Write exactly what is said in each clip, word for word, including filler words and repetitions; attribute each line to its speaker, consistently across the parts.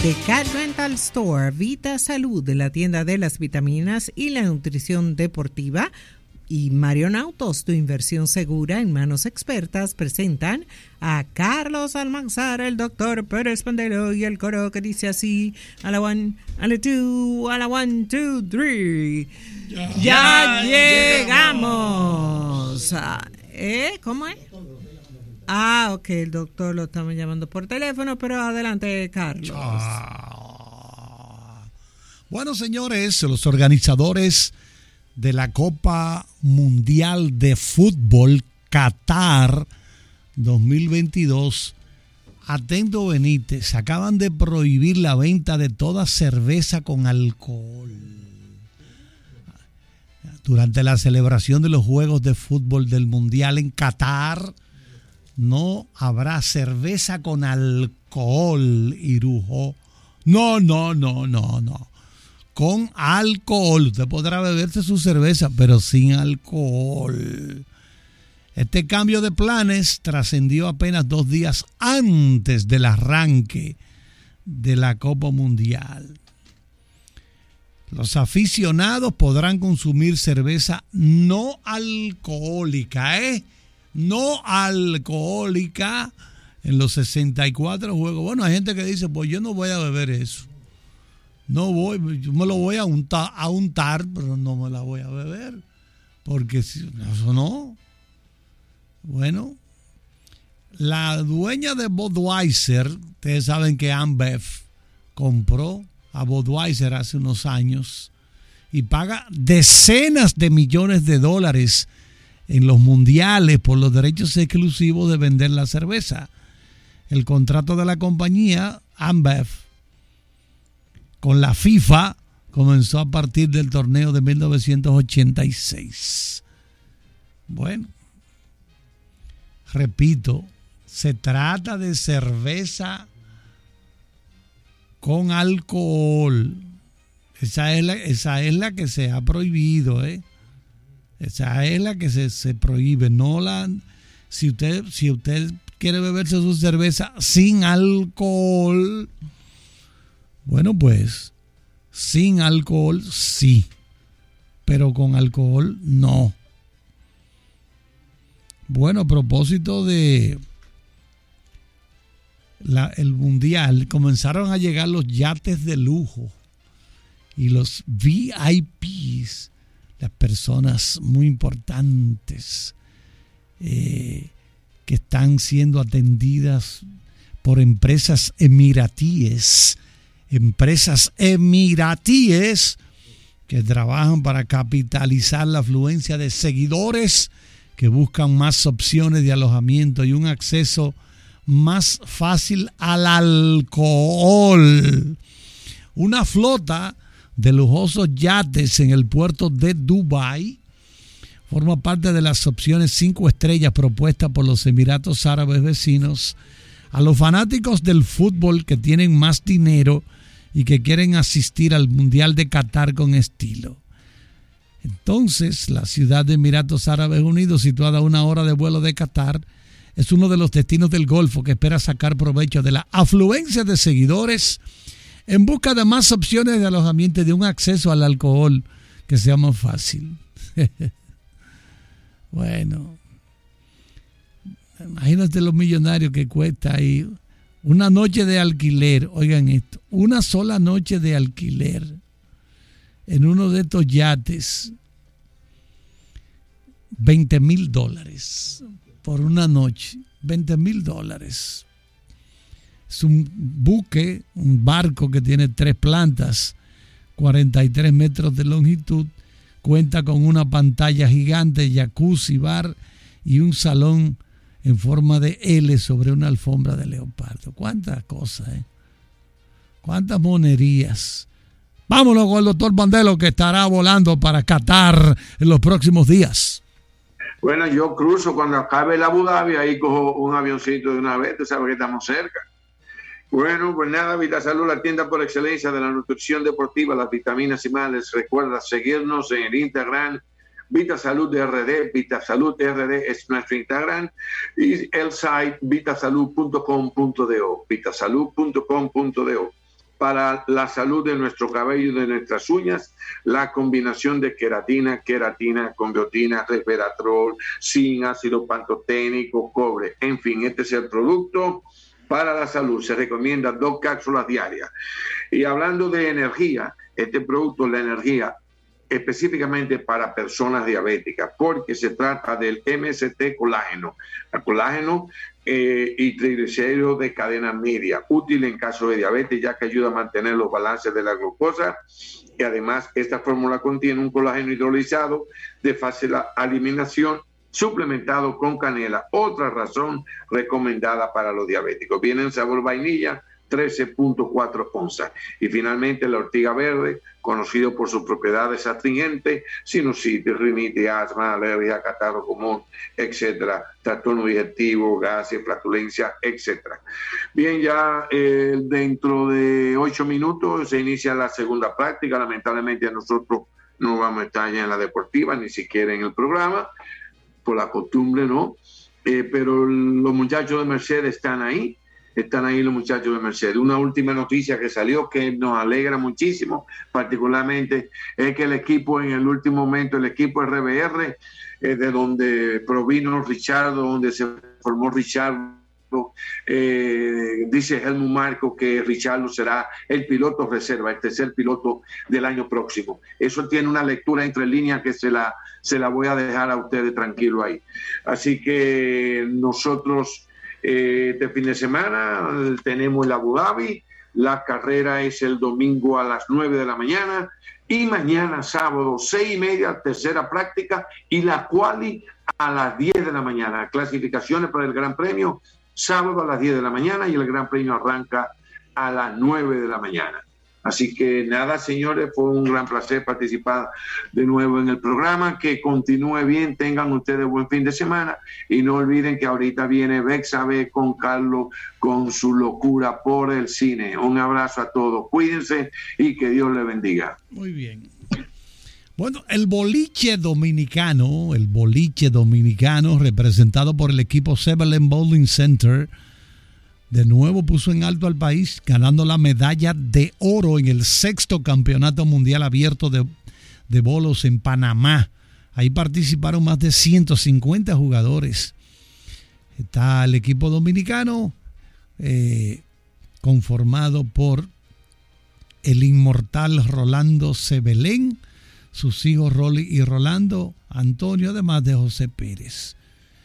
Speaker 1: de Cat Rental Store, Vita Salud, de la tienda de las vitaminas y la nutrición deportiva, y Marion Autos, tu inversión segura en manos expertas, presentan a Carlos Almanzar, el doctor Pérez Pandelo y el coro que dice así: a la one, a la two, a la one, two, three. Ya, ya, ya llegamos. llegamos. ¿Eh? ¿Cómo es? Ah, ok, el doctor lo estamos llamando por teléfono, pero adelante, Carlos.
Speaker 2: Ah. Bueno, señores, los organizadores de la Copa Mundial de Fútbol Qatar dos mil veintidós, atento Benítez, acaban de prohibir la venta de toda cerveza con alcohol. Durante la celebración de los Juegos de Fútbol del Mundial en Qatar, no habrá cerveza con alcohol, Irujo. No, no, no, no, no. Con alcohol. Usted podrá beberse su cerveza, pero sin alcohol. Este cambio de planes trascendió apenas dos días antes del arranque de la Copa Mundial. Los aficionados podrán consumir cerveza no alcohólica, ¿eh? No alcohólica en los sesenta y cuatro juegos. Bueno, hay gente que dice, pues yo no voy a beber eso. No voy, yo me lo voy a untar, a untar, pero no me la voy a beber. Porque si eso no. Bueno, la dueña de Budweiser, ustedes saben que Ambev compró a Budweiser hace unos años y paga decenas de millones de dólares en los mundiales por los derechos exclusivos de vender la cerveza. El contrato de la compañía Ambev con la FIFA comenzó a partir del torneo de mil novecientos ochenta y seis. Bueno, repito, se trata de cerveza con alcohol. Esa es la, esa es la que se ha prohibido, ¿eh? Esa es la que se, se prohíbe. No la, si usted, si usted quiere beberse su cerveza sin alcohol, bueno, pues sin alcohol sí, pero con alcohol no. Bueno, a propósito de la, el mundial, comenzaron a llegar los yates de lujo y los V I Pes, las personas muy importantes eh, que están siendo atendidas por empresas emiratíes, empresas emiratíes que trabajan para capitalizar la afluencia de seguidores que buscan más opciones de alojamiento y un acceso más fácil al alcohol. Una flota de lujosos yates en el puerto de Dubái forma parte de las opciones cinco estrellas propuestas por los Emiratos Árabes vecinos a los fanáticos del fútbol que tienen más dinero y que quieren asistir al Mundial de Qatar con estilo. Entonces, la ciudad de Emiratos Árabes Unidos, situada a una hora de vuelo de Qatar, es uno de los destinos del Golfo que espera sacar provecho de la afluencia de seguidores en busca de más opciones de alojamiento y de un acceso al alcohol que sea más fácil. Bueno, imagínate los millonarios que cuesta ahí una noche de alquiler. Oigan esto, una sola noche de alquiler en uno de estos yates, veinte mil dólares por una noche, veinte mil dólares. Es un buque, un barco que tiene tres plantas, cuarenta y tres metros de longitud, cuenta con una pantalla gigante, jacuzzi, bar y un salón en forma de L sobre una alfombra de leopardo. ¿Cuántas cosas, eh? ¿Cuántas monerías? Vámonos con el doctor Pandelo, que estará volando para Qatar en los próximos días.
Speaker 3: Bueno, yo cruzo cuando acabe el Abu Dhabi, ahí cojo un avioncito de una vez, tú sabes que estamos cerca. Bueno, pues nada, VitaSalud, la tienda por excelencia de la nutrición deportiva, las vitaminas y más. Les recuerda seguirnos en el Instagram, VitaSalud R D, VitaSalud R D es nuestro Instagram, y el site vitasalud punto com punto do, vitasalud punto com punto do. para la salud de nuestro cabello y de nuestras uñas, la combinación de queratina, queratina con biotina, resveratrol, zinc, ácido pantoténico, cobre. En fin, este es el producto para la salud. Se recomienda dos cápsulas diarias. Y hablando de energía, este producto, la energía, específicamente para personas diabéticas, porque se trata del M S T colágeno. El colágeno eh, y triglicéridos de cadena media, útil en caso de diabetes, ya que ayuda a mantener los balances de la glucosa. Y además, esta fórmula contiene un colágeno hidrolizado de fácil eliminación, suplementado con canela, otra razón recomendada para los diabéticos. Viene en sabor vainilla, trece punto cuatro onzas. Y finalmente la ortiga verde, conocido por sus propiedades astringentes, sinusitis, rinitis, asma, alergia, catarro común, etcétera, trastorno digestivo, gases, flatulencia, etcétera. Bien, ya eh, dentro de ocho minutos se inicia la segunda práctica. Lamentablemente nosotros no vamos a estar ya en la deportiva, ni siquiera en el programa, por la costumbre, ¿no? Eh, pero los muchachos de Mercedes están ahí, están ahí los muchachos de Mercedes. Una última noticia que salió que nos alegra muchísimo, particularmente, es que el equipo en el último momento, el equipo R B R, eh, de donde provino Richardo, donde se formó Richardo, eh, dice Helmut Marko que Richardo será el piloto reserva, el tercer piloto del año próximo. Eso tiene una lectura entre líneas que se la, se la voy a dejar a ustedes tranquilo ahí. Así que nosotros eh, este fin de semana tenemos el Abu Dhabi, la carrera es el domingo a las nueve de la mañana y mañana sábado seis y media tercera práctica y la quali a las diez de la mañana. Clasificaciones para el Gran Premio sábado a las diez de la mañana y el Gran Premio arranca a las nueve de la mañana. Así que nada, señores, fue un gran placer participar de nuevo en el programa. Que continúe bien, tengan ustedes buen fin de semana y no olviden que ahorita viene Bexabe con Carlos con su locura por el cine. Un abrazo a todos, cuídense y que Dios les bendiga.
Speaker 2: Muy bien. Bueno, el boliche dominicano, el boliche dominicano representado por el equipo Severland Bowling Center, de nuevo puso en alto al país, ganando la medalla de oro en el sexto campeonato mundial abierto de, de bolos en Panamá. Ahí participaron más de ciento cincuenta jugadores. Está el equipo dominicano eh, conformado por el inmortal Rolando Sebelén, sus hijos Rolly y Rolando, Antonio, además de José Pérez.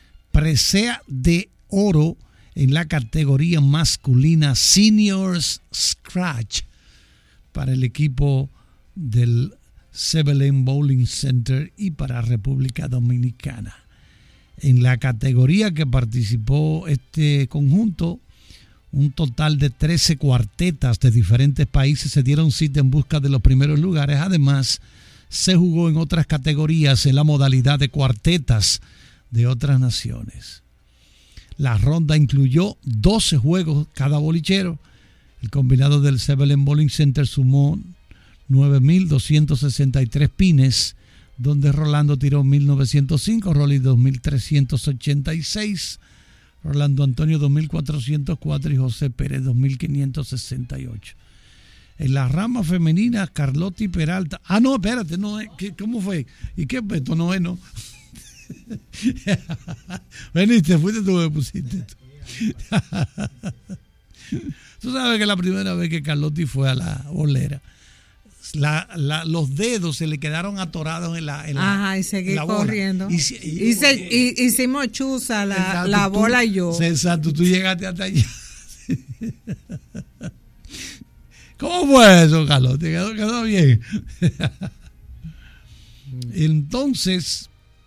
Speaker 2: Presea de oro en la categoría masculina Seniors Scratch para el equipo del Sebelén Bowling Center y para República Dominicana. En la categoría que participó este conjunto, un total de trece cuartetas de diferentes países se dieron cita en busca de los primeros lugares. Además, se jugó en otras categorías en la modalidad de cuartetas de otras naciones. La ronda incluyó doce juegos cada bolichero. El combinado del Sebelén Bowling Center sumó nueve mil doscientos sesenta y tres pines, donde Rolando tiró mil novecientos cinco, Rolly dos mil trescientos ochenta y seis, Rolando Antonio dos mil cuatrocientos cuatro y José Pérez dos mil quinientos sesenta y ocho. En la rama femenina, Carlotti Peralta. Ah, no, espérate, no, ¿qué, ¿cómo fue? ¿Y qué? Esto no es, ¿no? Veniste, fuiste tú que pusiste tú. Tú sabes que la primera vez que Carlotti fue a la bolera, la, la, los dedos se le quedaron atorados en la, en la
Speaker 1: Ajá, y seguí
Speaker 2: la
Speaker 1: corriendo.
Speaker 2: Y, y,
Speaker 1: y, se, y hicimos chuza la, exacto, la bola
Speaker 2: tú,
Speaker 1: y yo.
Speaker 2: Exacto, tú llegaste hasta allá. ¿Cómo fue eso, Carlotti? ¿Quedó, quedó bien? Entonces,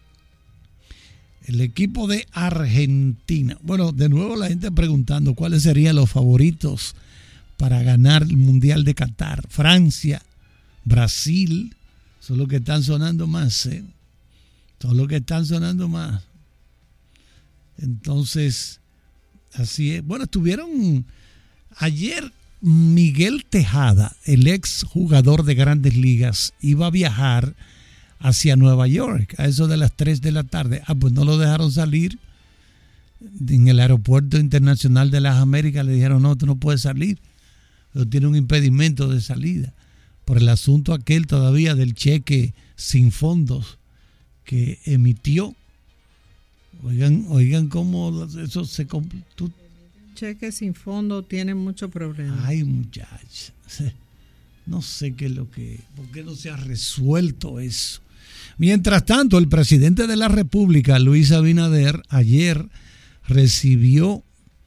Speaker 2: el equipo de Argentina. Bueno, de nuevo la gente preguntando cuáles serían los favoritos para ganar el Mundial de Qatar. Francia, Brasil, son los que están sonando más, ¿eh? Son los que están sonando más. Entonces, así es. Bueno, estuvieron ayer Miguel Tejada, el ex jugador de Grandes Ligas, iba a viajar hacia Nueva York a eso de las tres de la tarde. Ah, pues no lo dejaron salir en el aeropuerto internacional de las Américas. Le dijeron, no, tú no puedes salir pero tiene un impedimento de salida por el asunto aquel todavía del cheque sin fondos que emitió. Oigan, oigan cómo eso se tú,
Speaker 1: cheque sin fondo tiene mucho problema.
Speaker 2: Ay, muchachos, no sé qué es lo que, por qué no se ha resuelto eso. Mientras tanto, el presidente de la República, Luis Abinader, ayer recibió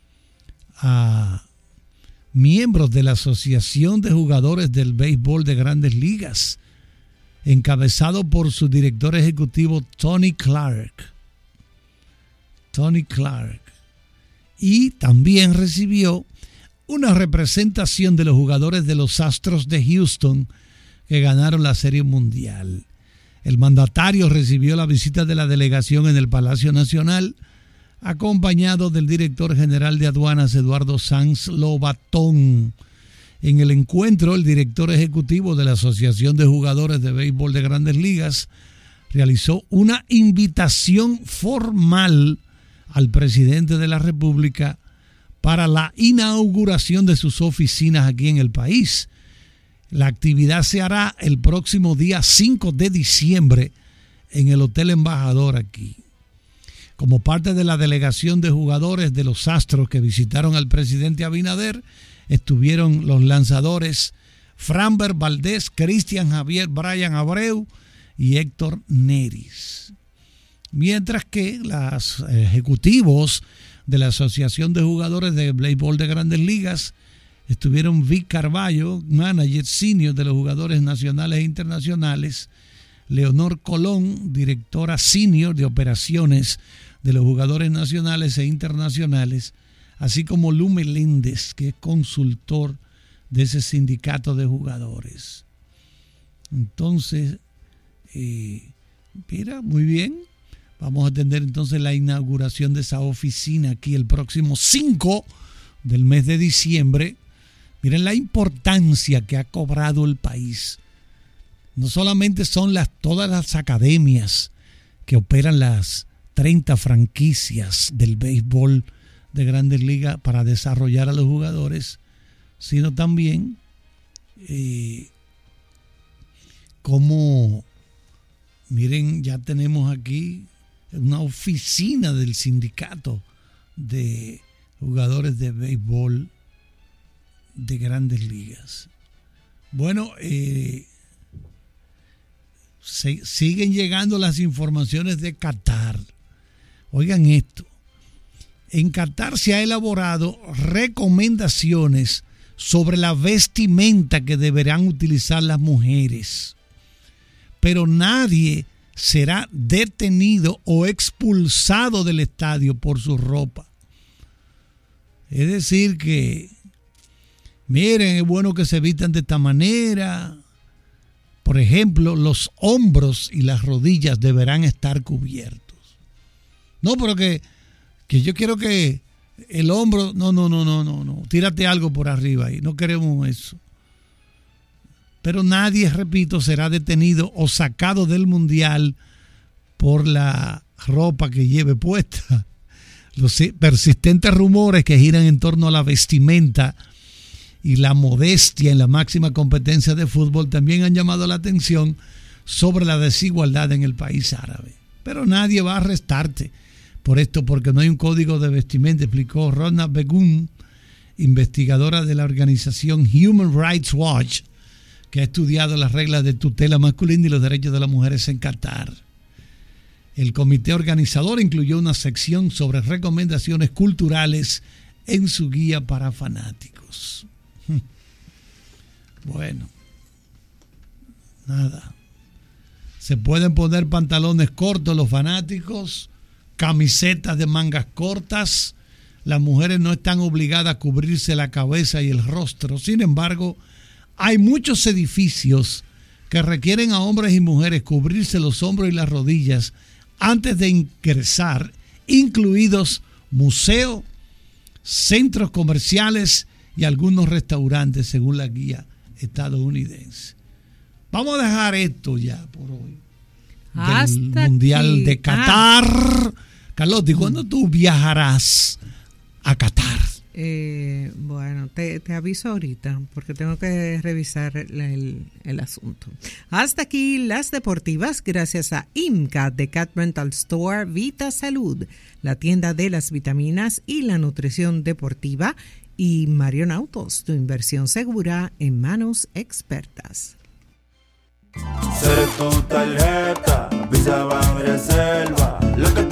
Speaker 2: a miembros de la Asociación de Jugadores del Béisbol de Grandes Ligas, encabezado por su director ejecutivo Tony Clark. Tony Clark. Y también recibió una representación de los jugadores de los Astros de Houston que ganaron la Serie Mundial. El mandatario recibió la visita de la delegación en el Palacio Nacional, acompañado del director general de aduanas Eduardo Sanz Lobatón. En el encuentro, el director ejecutivo de la Asociación de Jugadores de Béisbol de Grandes Ligas realizó una invitación formal al presidente de la República para la inauguración de sus oficinas aquí en el país. La actividad se hará el próximo día cinco de diciembre en el Hotel Embajador aquí. Como parte de la delegación de jugadores de los Astros que visitaron al presidente Abinader, estuvieron los lanzadores Framber Valdez, Cristian Javier, Brian Abreu y Héctor Neris. Mientras que los ejecutivos de la Asociación de Jugadores de Béisbol de Grandes Ligas estuvieron Vic Carballo, manager senior de los jugadores nacionales e internacionales, Leonor Colón, directora senior de operaciones de los jugadores nacionales e internacionales, así como Lu Meléndez, que es consultor de ese sindicato de jugadores. Entonces, eh, mira, muy bien. Vamos a tener entonces la inauguración de esa oficina aquí el próximo cinco del mes de diciembre. Miren la importancia que ha cobrado el país. No solamente son las, todas las academias que operan las treinta franquicias del béisbol de Grandes Ligas para desarrollar a los jugadores, sino también eh, como, miren, ya tenemos aquí una oficina del sindicato de jugadores de béisbol de Grandes Ligas. Bueno, eh, se, siguen llegando las informaciones de Qatar. Oigan esto. En Qatar se ha elaborado recomendaciones sobre la vestimenta que deberán utilizar las mujeres, pero nadie será detenido o expulsado del estadio por su ropa. Es decir que, miren, es bueno que se vistan de esta manera. Por ejemplo, los hombros y las rodillas deberán estar cubiertos. No, pero que, que yo quiero que el hombro, no, no, no, no, no, no, tírate algo por arriba ahí, no queremos eso. Pero nadie, repito, será detenido o sacado del mundial por la ropa que lleve puesta. Los persistentes rumores que giran en torno a la vestimenta y la modestia en la máxima competencia de fútbol también han llamado la atención sobre la desigualdad en el país árabe. Pero nadie va a arrestarte por esto porque no hay un código de vestimenta, explicó Rona Begum, investigadora de la organización Human Rights Watch, que ha estudiado las reglas de tutela masculina y los derechos de las mujeres en Qatar. El comité organizador incluyó una sección sobre recomendaciones culturales en su guía para fanáticos. Bueno, nada. Se pueden poner pantalones cortos los fanáticos, camisetas de mangas cortas. Las mujeres no están obligadas a cubrirse la cabeza y el rostro. Sin embargo, hay muchos edificios que requieren a hombres y mujeres cubrirse los hombros y las rodillas antes de ingresar, incluidos museos, centros comerciales y algunos restaurantes, según la guía estadounidense. Vamos a dejar esto ya por hoy.
Speaker 1: Hasta
Speaker 2: del Mundial
Speaker 1: aquí.
Speaker 2: de Qatar. Ah. Carlotti, ¿cuándo tú viajarás a Qatar?
Speaker 1: Eh, bueno, te, te aviso ahorita porque tengo que revisar el, el, el asunto. Hasta aquí las deportivas gracias a IMCA de Cat Rental Store, Vita Salud, la tienda de las vitaminas y la nutrición deportiva, y Marion Autos, tu inversión segura en manos expertas.
Speaker 4: Sé tu tarjeta, Visa Ban Reserva, lo que